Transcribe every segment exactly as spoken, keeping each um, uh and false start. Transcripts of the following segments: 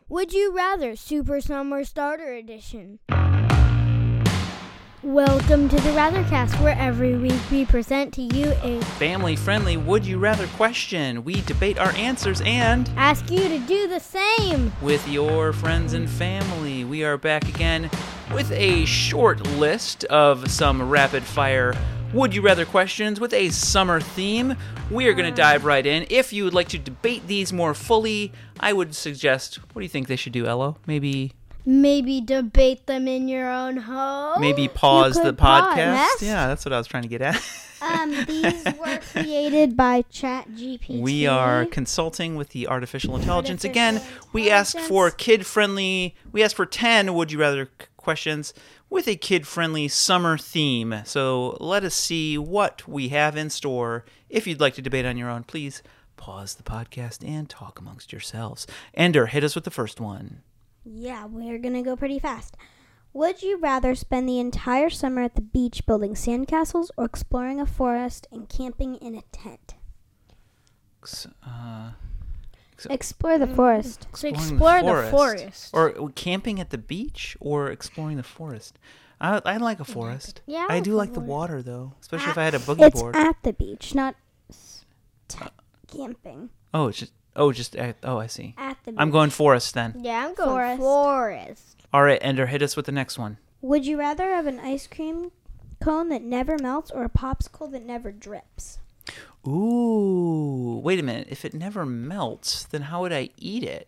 Would You Rather Super Summer Starter Edition. Welcome to the Rathercast, where every week we present to you a family-friendly Would You Rather question. We debate our answers and ask you to do the same with your friends and family. We are back again with a short list of some rapid-fire Would You Rather questions with a summer theme. We are going to dive right in. If you would like to debate these more fully, I would suggest, what do you think they should do, Ello? Maybe... Maybe debate them in your own home. Maybe pause the podcast. Yes. Yeah, that's what I was trying to get at. um, these were created by ChatGPT. We are consulting with the artificial intelligence. Artificial Again, we ask intelligence. for kid-friendly, we ask for ten Would You Rather questions with a kid-friendly summer theme. So let us see what we have in store. If you'd like to debate on your own, please pause the podcast and talk amongst yourselves. Ender, hit us with the first one. Yeah, we're going to go pretty fast. Would you rather spend the entire summer at the beach building sandcastles or exploring a forest and camping in a tent? Uh, Explore the forest. So exploring explore the the forest. forest. Or camping at the beach or exploring the forest. I, I like a forest. Yeah, I I like do the like the forest. water, though. Especially At- if I had a boogie It's board. at the beach, not s- t- camping. Oh, it's just... Oh, just... At, oh, I see. At the beach. I'm going forest, then. Yeah, I'm going Forest. forest. All right, Ender, hit us with the next one. Would you rather have an ice cream cone that never melts or a popsicle that never drips? Ooh, wait a minute. If it never melts, then how would I eat it?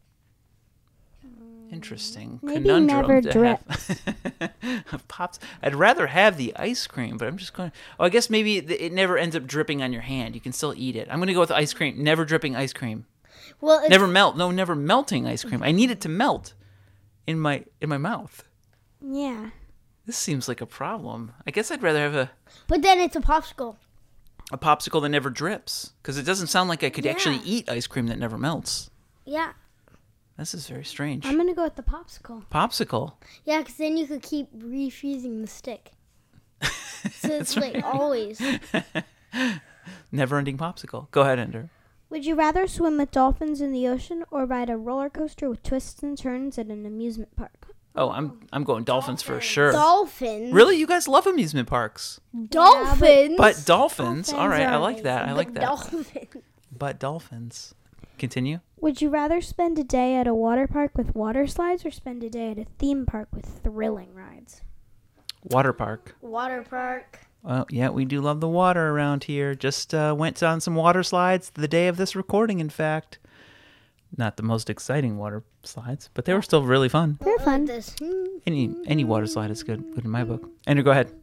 Interesting. Maybe conundrum never to have. Pops. I'd rather have the ice cream, but I'm just going. Oh, I guess maybe th- it never ends up dripping on your hand. You can still eat it. I'm going to go with ice cream. Never dripping ice cream. Well, it's, Never melt. No, never melting ice cream. I need it to melt in my in my mouth. Yeah. This seems like a problem. I guess I'd rather have a. but then it's a popsicle. A popsicle that never drips, because it doesn't sound like I could Yeah. actually eat ice cream that never melts. Yeah. This is very strange. I'm going to go with the popsicle. Popsicle. Yeah, because then you could keep refusing the stick. So it's like always. Never-ending popsicle. Go ahead, Ender. Would you rather swim with dolphins in the ocean or ride a roller coaster with twists and turns at an amusement park? Oh, I'm I'm going dolphins for sure. Dolphins. Really, you guys love amusement parks, Dolphins. but dolphins. All right, are I like that. I like that. Dolphins. But dolphins. Continue. Would you rather spend a day at a water park with water slides or spend a day at a theme park with thrilling rides? Water park. Water park. Well, yeah, we do love the water around here. Just uh, went on some water slides the day of this recording, in fact. Not the most exciting water slides, but they were still really fun. They're fun. This. Any any water slide is good, good in my book. Ender, go ahead.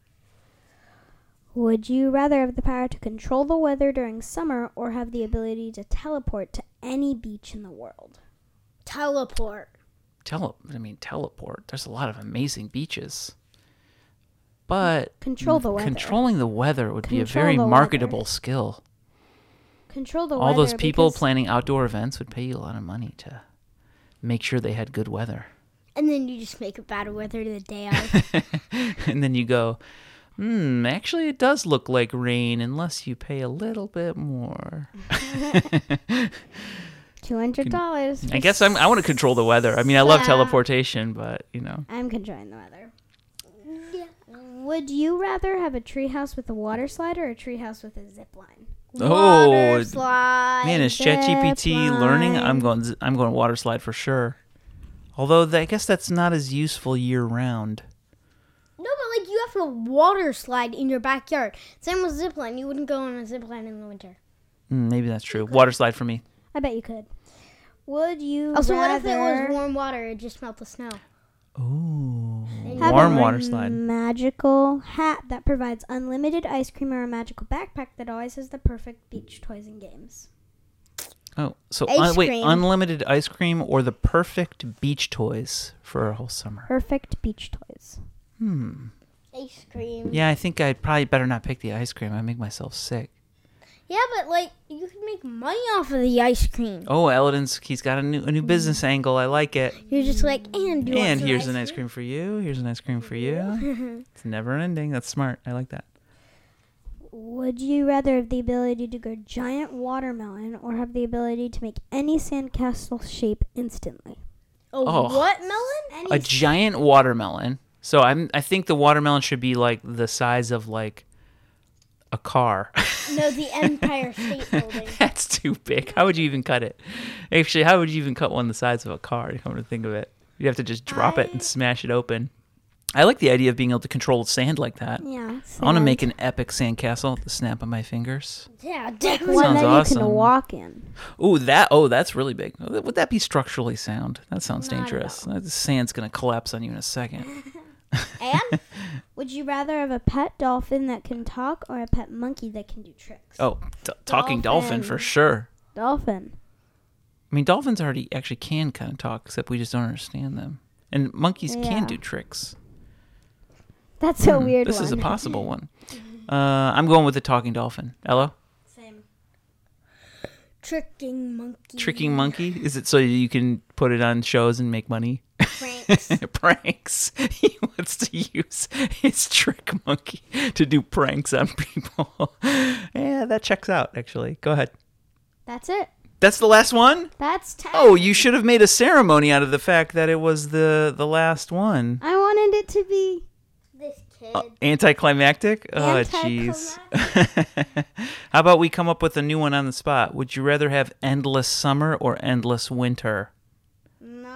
Would you rather have the power to control the weather during summer or have the ability to teleport to any beach in the world? Teleport. Tele, I mean, teleport. There's a lot of amazing beaches. But Control the weather. controlling the weather would be a Control very the marketable weather. skill. Control the All weather. those people because- planning outdoor events would pay you a lot of money to make sure they had good weather. And then you just make it bad weather the day of. And then you go, hmm, actually it does look like rain unless you pay a little bit more. two hundred dollars. I guess I'm, I want to control the weather. I mean, I love Yeah. teleportation, but, you know. I'm controlling the weather. Would you rather have a treehouse with a water slide or a treehouse with a zip line? Oh, Water slide. Man, is ChatGPT Zip learning? I'm line. going. z- I'm going water slide for sure. Although th- I guess that's not as useful year round. No, but like you have a water slide in your backyard. Same with zip line. You wouldn't go on a zip line in the winter. Mm, maybe that's true. Water slide for me. I bet you could. Would you Also, rather what if it was warm water? It just melt the snow. Ooh, have warm a water slide. magical hat that provides unlimited ice cream or a magical backpack that always has the perfect beach toys and games? Oh, so Ice un- wait, cream. unlimited ice cream or the perfect beach toys for a whole summer? Perfect beach toys. Hmm. Ice cream. Yeah, I think I'd probably better not pick the ice cream. I'd make myself sick. Yeah, but like you could make money off of the ice cream. Oh, Eldon's, he's got a new a new business angle. I like it. You're just like, and do you want And some here's ice an ice cream for you. Here's an ice cream for you. It's never ending. That's smart. I like that. Would you rather have the ability to grow giant watermelon or have the ability to make any sandcastle shape instantly? Oh, Oh. what melon? A giant watermelon. So I'm. I think the watermelon should be like the size of like a car. No, the Empire State Building. That's too big. How would you even cut it? Actually, how would you even cut one the size of a car? Come to think of it, you'd have to just drop it and smash it open. I like the idea of being able to control sand like that. Yeah. I want to make an epic sandcastle at the snap of my fingers. Yeah, definitely. one Sounds that you awesome. can walk in. Ooh, that. Oh, that's really big. Would that be structurally sound? That sounds Not at dangerous. The sand's gonna collapse on you in a second. And Would you rather have a pet dolphin that can talk or a pet monkey that can do tricks? Oh, t- talking dolphin for Dolphin. sure. Dolphin. I mean, dolphins already actually can kind of talk, except we just don't understand them. And monkeys Yeah. can do tricks. That's a Hmm, weird This one. is a possible one. Uh, I'm going with the talking dolphin. Ella? Same. tricking monkey. Tricking monkey? Is it so you can put it on shows and make money? Pranks. Pranks. He wants to use his trick monkey to do pranks on people. Yeah, that checks out, actually. Go ahead. That's it. That's the last one? That's ten. Oh, you should have made a ceremony out of the fact that it was the, the last one. I wanted it to be. This kid. Uh, anticlimactic? Oh, jeez. How about we come up with a new one on the spot? Would you rather have endless summer or endless winter? No.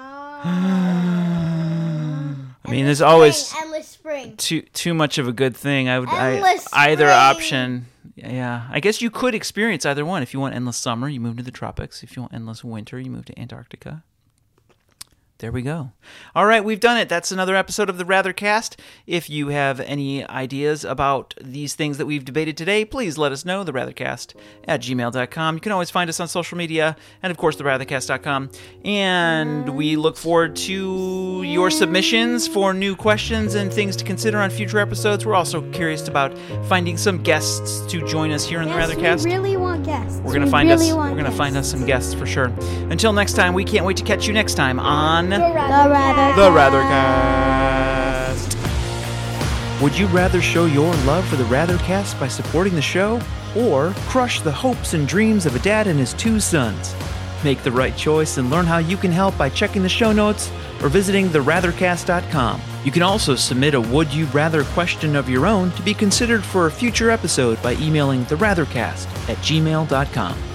I mean, there's always endless spring. too too much of a good thing. I would I, Endless either spring. option. Yeah, I guess you could experience either one. If you want endless summer, you move to the tropics. If you want endless winter, you move to Antarctica. There we go. All right, we've done it. That's another episode of the Rathercast. If you have any ideas about these things that we've debated today, please let us know, the rathercast at gmail dot com. You can always find us on social media and, of course, the rathercast dot com. And we look forward to your submissions for new questions and things to consider on future episodes. We're also curious about finding some guests to join us here in Yes, the Rathercast. we really want guests. We're gonna We find really us. want We're gonna guests. find us some guests for sure. Until next time, we can't wait to catch you next time on The rather. the Rathercast. Would you rather show your love for the Rathercast by supporting the show, or crush the hopes and dreams of a dad and his two sons? Make the right choice and learn how you can help by checking the show notes or visiting the rathercast dot com. You can also submit a Would You Rather question of your own to be considered for a future episode by emailing the rathercast at gmail dot com.